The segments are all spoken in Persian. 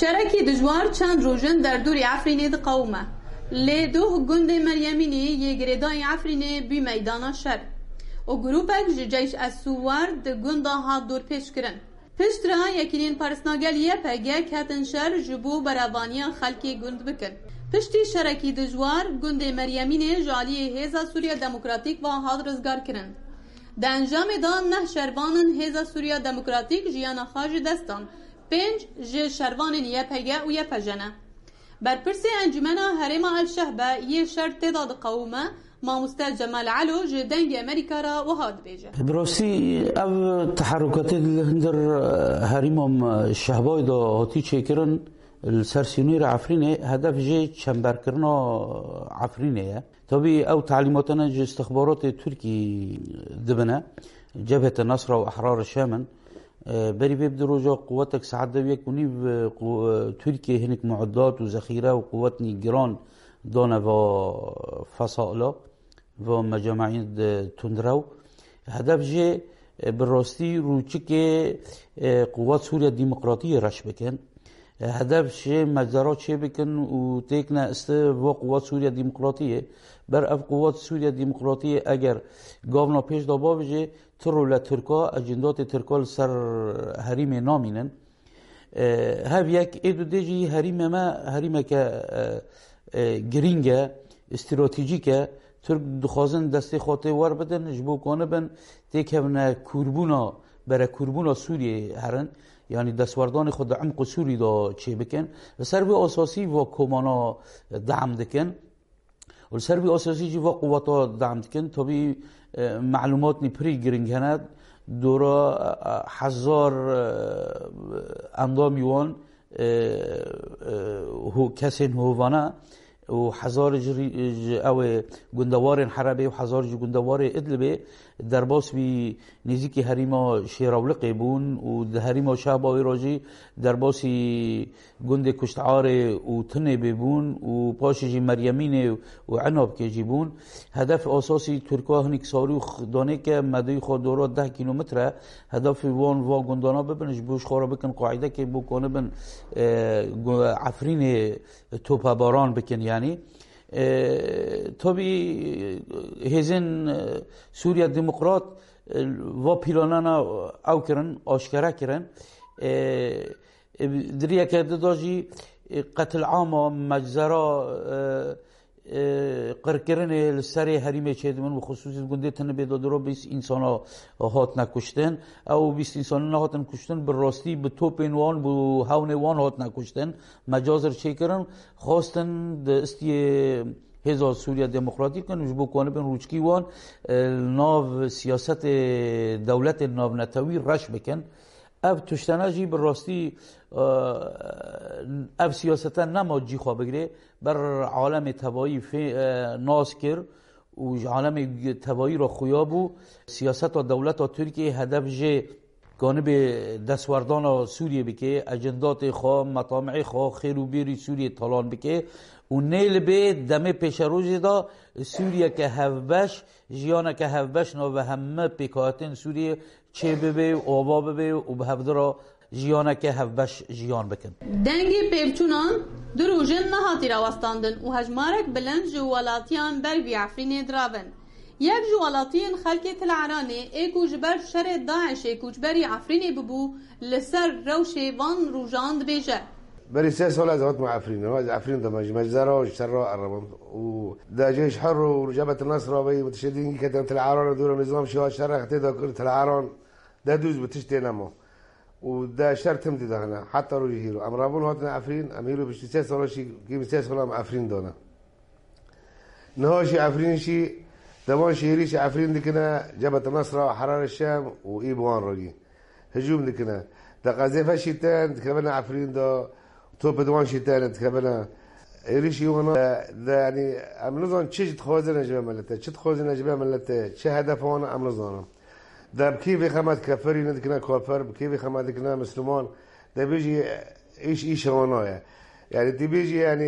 شرکی دجوار چند روژن در دوری عفرینه ده قومه لی دوه گنده مریمینی یه گریدای عفرینه بی میدان شر و گروپک جیش اسوار ده گنده ها دور پیش کرن پشت را یکینین پرسناگلیه پگه کتن شر جبو براوانیا خلکی گند بکن پشتی شرکی دجوار گنده مریمینه جالی هیزا سوریا دموکراتیک و هاد رزگار کرن ده انجام دان نه شروانن هیزا سوریا دموکراتیک جیانا خاج دستان پنج جه شروانن یه پگه و یه پجنه برپرسی انجمنا هرما الشهبه یه شرط داد قومه ماموستا جمال علو جه دنگ امریکا را وهاد بیجه براستی او تحرکات هندر هرمام الشهبه دا هاتی چیکرن السرسيونير عفرينه هدف جي چنبر کرنا عفرينه طبي او تعليماتنا جي استخبارات تركي دبنا جبهة النصر واحرار الشام بري بيبدو رجا قواتك سعد يكوني تركيا هناك معدات وذخيره وقوات نيجران دانا و فصائل و مجامعين تندرو هدف جي بالراستي روچك قوات سوريا الديمقراطية رش بكن هدف شيء مجزرات شيء بكن وتيكنا و قوات سوريا الديمقراطية بر اف قوات سوريا الديمقراطية اگر گاونا پیش دابا بجه ترو لترکا اجندات ترکا سر حریم نامینن هف یک ایدو دیجی حریم ما حریم که گرینگه استراتیجیکه ترک دخوازن دسته خاطه ور بدن جبو کانه بن تیک هفنه کوربونا برای کوربونا سوریه هرن یعنی دستوردان خود عمق سوری دا چه بکن و سروی اساسی و کمانا دعم دکن و سروی اساسی جی و قواتا دعم دکن طبی معلومات نپری گرنگ هند دورا 1000 اندام یوان کسین هووانا و 1000 او گندوار حربه و 1000 گندوار ادلبه در باس بی نزیکی حریما شیراولقی بون و در حریما شعباوی راجی در باسی گند کشتعار و تنه ببون و پاشجی مریمین و عناب که جیبون هدف اساسی ترکا هنیک ساروخ دانه که مدوی خود دورا 10 کیلومتره هدف وان و گندانا ببنش بوش خورا بکن قاعده که بکنه بن عفرین توپا باران بکن یعنی طبی هزین سوریا دموکرات و پیلانانا او کرن آشکره کرن دریا که داجی قتل عام مجزرا قرکرن لسری حریم چیدمون و خصوصی گنده تنه بیدادرا 20 انسان هات نکشتن او 20 انسان هات نکشتن بالراستی به توپ وان به هاون وان هات نکشتن مجازر چه کردن خواستن دستی هزار سوریا دموکراتیک کنن جبو کنه بین روچکی وان ناو سیاست دولت ناو نتوی رش بکن اب تشتناجی بالراستی اب سیاستا نماجی خواه بگیره بر عالم تبایی ناز کرد و عالم تبایی را خویابو سیاست و دولت و ترکیه هدف جه گانه به دستوردان سوریه بکه اجندات خواه مطامع خواه خیر و بیری سوریه طالان بکه و نیل به دمه پیش روز دا سوریه که هفبش جیانه که هفبش نو و همه پیکاتین سوریه چه ببه و آبا ببه و به هفدرا جیانه که هفبش جیان بکن دنگی پیبچونان دروژن نهاتی راوستاندن و هجمارک بلند جوالاتیان بر بی عفرین دراون یک جوالاتیان خلکی تلعرانه ایکو جبر شر داعش ایکو جبری عفرین ببو لسر روشی وان روژاند بیجه بري 6 سنوات زغت مع عفرين عفرين ده مجزره وشرا الرمم وده جيش حر وجبهه النصر وبي متشددين كتبت العارون دول نظام شو شرع تدا كرت العارون ده دوز بتشتي نمو وده شرط تمدي ده هنا حتى رو يهيرو امرابون هاتنا عفرين اميرو بش 6 سنوات شي كيم 6 سنوات مع عفرين دونا نهاشي عفرين شي دمان شهري عفرين دكنا جبهه النصر وحرار الشام وايبوان رجي هجوم دكنا ده قذيفه شتان كمان عفرين ده توپ دوان شیطان تکبنا ایریش یونا ده یعنی امروزان چه تخوازن نجبه ملته چه تخوازن نجبه ملته چه هدف آن امروزانم ده بکی خماد کفری ندکنا کافر بکی خماد دکنا مسلمان ده بیجی ایش آنایه یعنی تی بیجی یعنی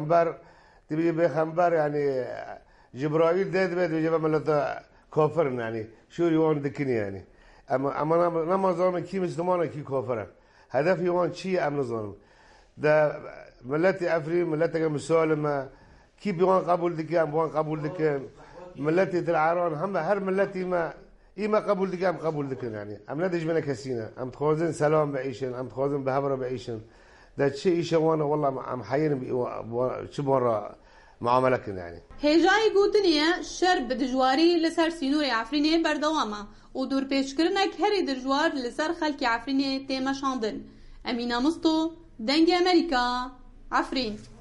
بخمبر یعنی جبرائیل ده بده بجبه ملته کافر یعنی شو یوان دکنی یعنی اما نمازان کی مسلمان کی کافره هدف یوان چی امروزانم ده ملتي عفرين ملتي مسالمة كي بوان قبول دكان بوان قبول دكان ملتي العارون هم هر ملتي ما إما قبول دكان قبول دكان يعني أم ندج من كسينا أم تخوزن سلام بعيشن أم تخوزن بهبرة بعيشن ده شيء إيشوانا والله أم حيين شبه معاملك يعني هجای گوتنیه شر بدجواری لسر سینور عفرینه بردوامه و دور پیشکرنک هری دجوار لسر خلک عفرینه تیمشاندن. امینا مستو دنگ امریکا عفرین